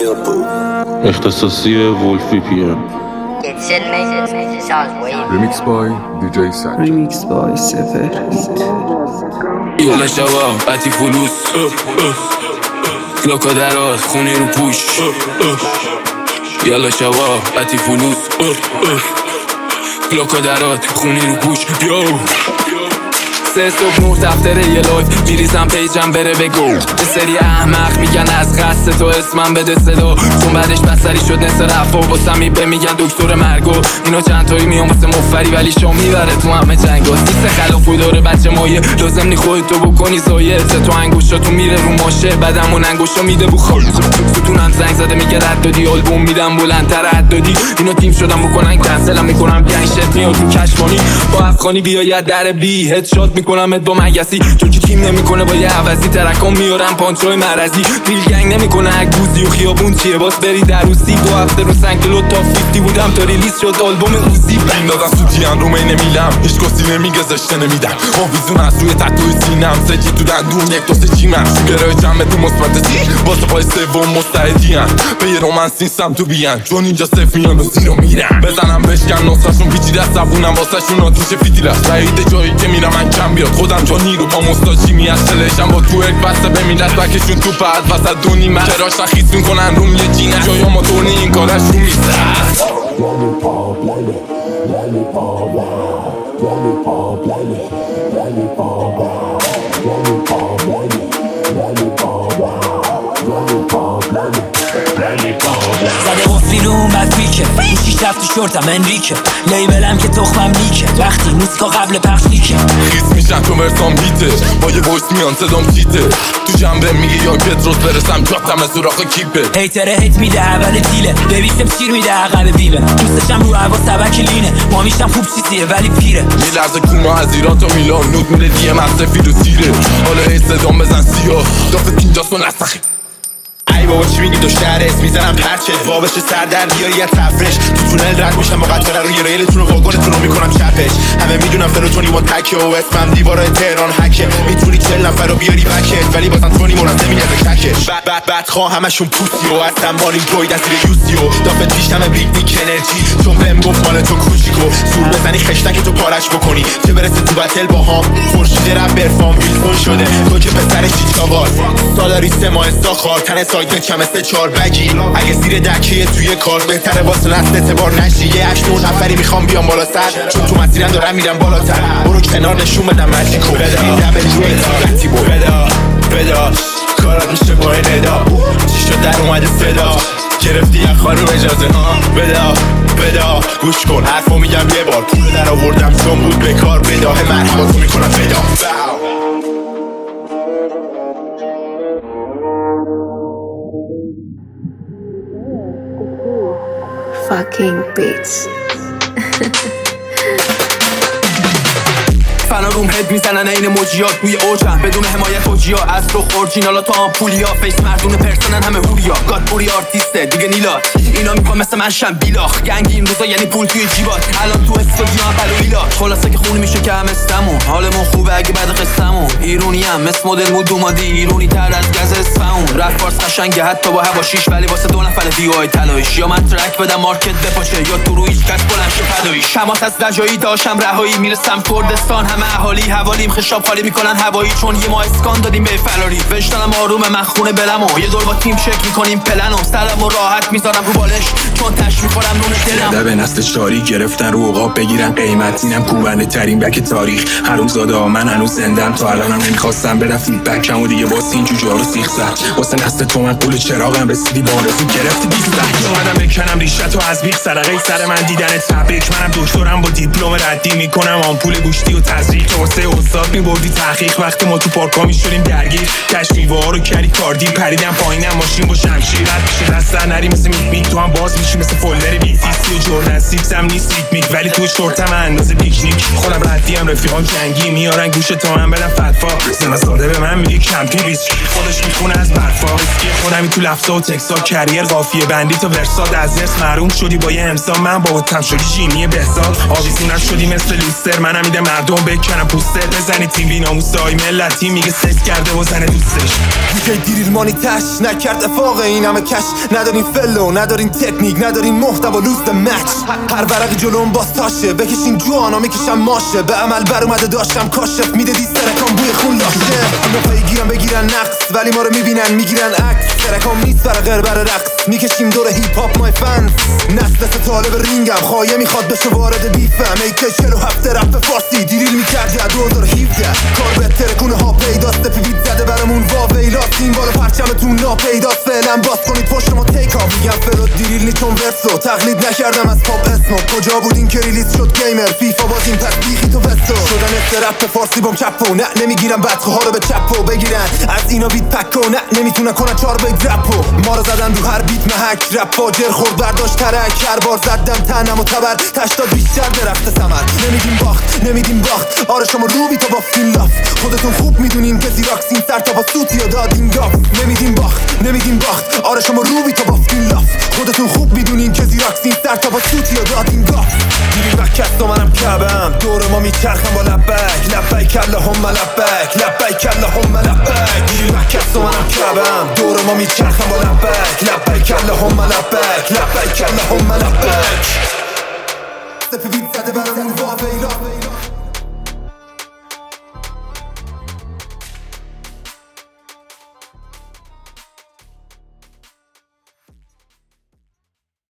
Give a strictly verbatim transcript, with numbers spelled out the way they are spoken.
اختصاصی ولف وی پی ام. Remix by دی جی Sanjay. Remix by سفر. یالا شبا بطی فلوس گلاکا درات خونی رو پوش. یالا شبا بطی فلوس گلاکا درات خونی رو پوش. یو سه صبح نه دفتره یه لایف میریزم پیجم بره بگو. یه سری احمق میگن از قصد تو اسمم بده صدا، چون بعدش بسری شد نصر رفا واسه می به میگن دکتر مرگو. اینا چند تایی میان واسه مفری ولی شام میبره تو همه جنگا. سیست خلافوی داره بچه مایه، لازم نی خودتو بکنی زایه. تو انگوشاتو میره رو ماشه بعدمون انگوشا میده بو خال. ستونم زنگ زده میگه رد دادی، آلبوم میدم بلندتر رد دادی. اینا تیم شدم بکنن کنسلم میکنم گنگ شت میاد تو کشفانی با افغانی بیاید در بی هدشات میکنمت با مگسی، چون که تیم نمیکنه با یه عوضی. ترکام میارم پانچای مرضی، دیل گنگ نمیکنه اگوزی و خیابون چیه باز بری در روسی. دو هفته رو سنگلو تا فیفتی بودم تا ریلیز شد آلبوم روسی. بندازم تو دیان رو می نمیلم، هیچ کسی نمیگه زشته نمیدم. آویزون از روی تطوی سینم، سجی تو دندون یک دو سه جیمم. شوگرای جمع تو مثبت سی واسه پای سوم مستعدین. به یه رومنس نیستم تو بیان، چون اینجا صف میان و زیرو میرم. بزنم بشکن نصفشون پیچیده است، زبونم واسه شون آتیش فیتیل است. بعید جایی که میرم من کم بیاد خودم، چون نیرو با مستاجی میاشتلشم با تو اک بسته به میلت بکشون تو پد وسط دونی من. چراش نخیص میکنن روم یه جینه جایا موتور نی این کارش رو میسته. زده غفلی رو اون بد فیکه موشیش رفت تو شورتم انریکه. لیبلم که تخمم نیکه وقتی موسیقا قبل پخش نیکه. خیس میشن تو مرسام بیته با یه ویس میان صدام چیته. تو جنبه میگه یا پتروس برسم جاتم سوراخ کیپه. هیتره هیت میده اول تیله، ببیسم شیر میده عقب بیمه. دوستشم رو هوا سبک لینه، ما میشم خوب چیزیه ولی پیره. میلرزه کوما از ایران تا میلان، نود میره دیه مغز فیل و سیره. حالا ای صدام بزن سیاه دافت اینجاست و نسخی. ای بابا چی میگی دو شهر اسم میزنم پرچت بابش سر در بیاری یه تفرش. تو تونل رد میشم با قطره روی ریلتون و واگنتون رو میکنم چپش. همه میدونم فرو تونی وان تکه و اسمم دیوارای تهران حکه. میتونی چل نفر رو بیاری بکت ولی بازم تونی مرد نمیاد ککش. بعد بعد بعد خواه همشون پوسی و هستم مالین پروید از زیر یوسی و دافت پیشتم بیکنیک انرژی. چون بهم گفت مال تو کوچیکو سور بزنی خشتک تو پارش بکنی. چه برسه تو بتل با هم خورشید رپ برفام ویلسون شده. تو که پسرش چیچکا باز سالاری سه ماه استاخار تن سایت کم است چهار بگی. اگه زیر دکیه توی کار بهتره واسه نست اعتبار نشی. یه هشت نه نفری میخوام بیام بالا سر، چون تو مسیرم دارم میرم بالاتر. برو کنار نشون بدم مجیکو این دبل جوی با بدا بدا کارات میشه با این ادا. چی شد در اومده صدا گرفتی یه خانوم اجازه ها بدا بدا گوش کن حرفو میگم یه بار. پول در آوردم چون بود بکار بداه مرحباتو میکنم بدا. Fucking bitch. فنا روم هد میزنن این موجیات روی اوجم بدون حمایت اوجیا. از تو اورجینالا تا آمپولیا فیس مردون پرسنن همه هوریا. گاد بوری آرتیسته دیگه نیلات اینا میخوام مثل من شم بیلاخ. گنگ این روزا یعنی پول توی جیبات. الان تو استودیو هم بلو ایلات. خلاصه که خون میشه که هم استمون حالمون خوبه اگه بعد قصمون. ایرونی هم مثل مدل مود اومدی ایرونی تر از گز اسفمون. رپ فارس قشنگه حتی با هواشیش ولی واسه دو نفر دیوای طلاییش. یا من ترک بدم مارکت بپاشه یا تو رو هیچ کس بلند شه فداییش. شماس از رجایی داشتم رهایی میرسم کردستان همه اهالی حوالیم خشاب خالی میکنن هوایی. چون یه ما اسکان دادیم به فراری. وجدانم آرومه من خونه بلمو یه دور با تیم شکل میکنیم پلنو. سرمو راحت میذارم رو بالش چون تش میخورم نون دلم. زده به نسل چاری گرفتن رو عقاب بگیرن قیمت. اینم کوبنده ترین بک تاریخ. هنوز زاده ها من هنوز زندم تا الانم نمیخواستم بدم فیدبکم و دیگه واسه این جوجه ها رو سیخ زد. واسه نسل تو من قول چراغم رسیدی با آرزو گرفتی بیست بک. اومدم بکنم ریشت و از بیخ صدقه سر من دیدن تبریک. منم دکترم با دیپلم ردی میکنم آمپول گوشتی و تزریق. تو واسه استاد میبردی تحقیق وقتی ما تو پارکا میشدیم درگیر. کشمیوه ها رو کردی کاردی پریدم پایینم ماشین با شمشیر. رد میشه دست نری مثل میک میک تو هم باز میشی مثل فولدر بی تی سی و جردن سیکس هم نیست ریک میک ولی تو شورتم اندازه پیکنیک. خودم ردی هم رفیقام جنگی میارن گوش تا من بدم فتوا. زنده ساده به من میگه کمپی ویسکی خودش میخونه از برفا. ویسکی خودمی تو لفظا و تکسا کریر قافیه بندی تا ورساد. از نرس محروم شدی با یه امسا من با تم شدی جینی بهزاد. آویزون شدی مثل لوستر منم میده مردم بکنم پوستر. بزنی تیم بی ناموسای ملتی میگه سکس کرده و زن دوستش. دیجی دیریل مانی تش نکرد افاق این همه کش. ندارین فلو ندارین تکنیک ندارین محتوا لوز مچ. هر ورقی جلوم باز تاشه بکشین جوانا میکشم ماشه. به عمل بر اومده داشتم کاشف میده دی سرکام بوی خون لاشه. اینا پیگیرن بگیرن نقص ولی ما رو میبینن میگیرن عکس. سرکام نیست برای غیر برای رقص میکشیم دور هیپ هاپ مای فنز. نسل طالب رینگم خواهی میخواد بشه وارد بیفم. ای که چهل و هفت رپ فارسی دیریل میکردی از دو هزار و هفده. کار بهتره کنه ها پیداست پیویت زده برامون واویلاست. این بالا پرچمتون ناپیداست فعلا باز کنید پشت ما تیک آف. میگم فرود دیریل نی چون ورسو تقلید نکردم از پاپ اسمو. کجا بودین که ریلیز شد گیمر فیفا بازیم پس بیخی تو وستو. شدن استرپ فارسی بام چپو نه نمیگیرم بدخو ها رو به چپو بگیرن از اینا بیت پکو نه نمیتونن کنن چار بیت رپو. ما رو زدن رو هر بیت محک رپ فاجر خورد برداشت ترک. هر بار زدم تنم و تبر تشتاد بیشتر درخت ثمر. نمیدیم باخت نمیدیم باخت آره شما رو بی تو بافتین لاف. خودتون خوب میدونین که زیراکسین سر تا با سوتی و دادین گاف. نمیدیم باخت نمیدیم باخت آره شما رو بی تو بافتین لاف. خودتون خوب میدونین که زیراکسین سر تا با سوتی و دادین گاف. دیرین وکست و منم کبم دور ما میچرخم با لبک. لبک اللهم لبک لبک اللهم لبک. دیرین وکست و منم کبم دور ما میچرخم با لبک. لبک اللهم لبک لبک اللهم لبک. سپیویت زده برامون واویلا.